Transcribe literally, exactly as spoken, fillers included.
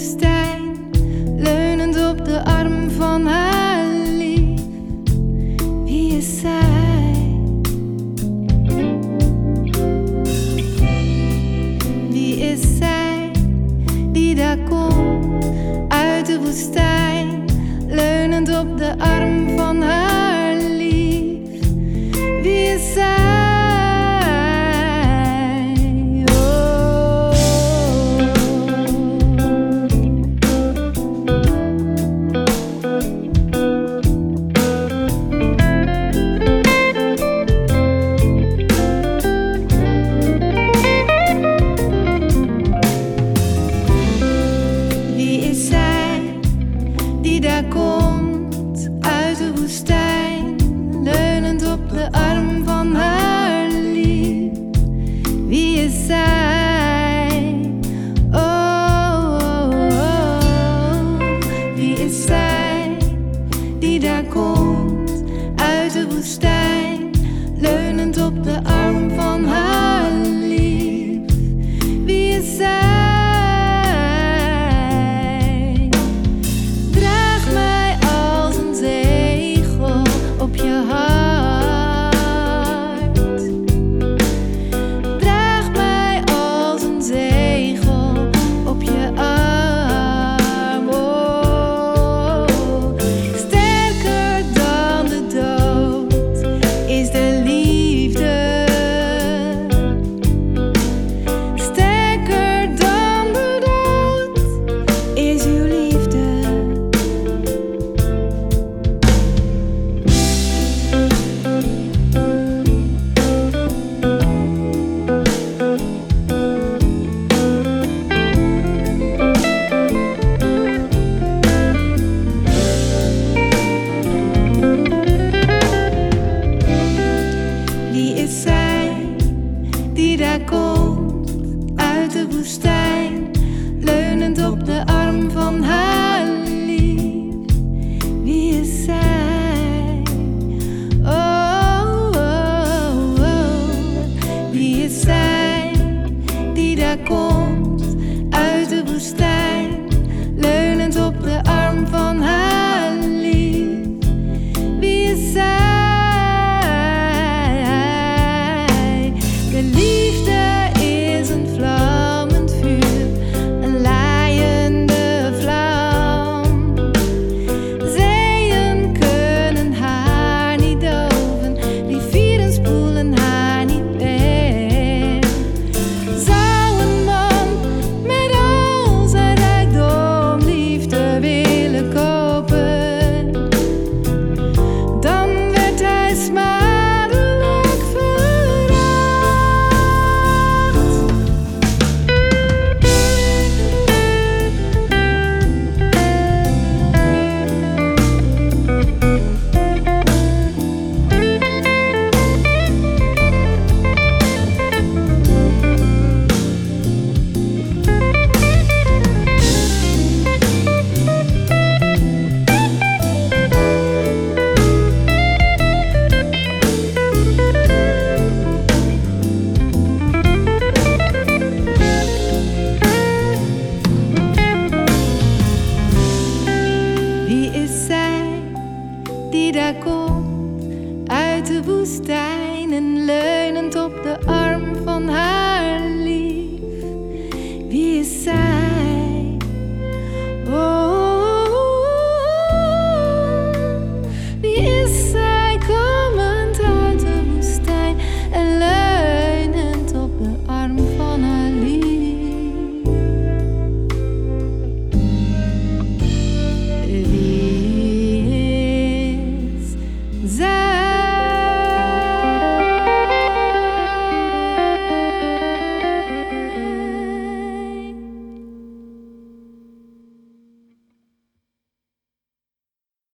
woestijn, leunend op de arm van haar lief. Wie is zij? Wie is zij die daar komt uit de woestijn, leunend op de arm van haar lief? Wie is zij? Die daar komt uit de woestijn, leunend op de arm van haar lief. Wie is zij? Oh, oh, oh. Wie is zij die daar komt uit de woestijn, leunend op de arm van haar lief? Wie is zij? Die daar komt uit de woestijn, leunend op de arm van haar lief. Wie is zij? Oh, oh, oh. Wie is zij die daar komt uit de woestijn, leunend op de arm van haar lief? Wie is zij? Die daar komt uit de woestijn en leunend op de arm van haar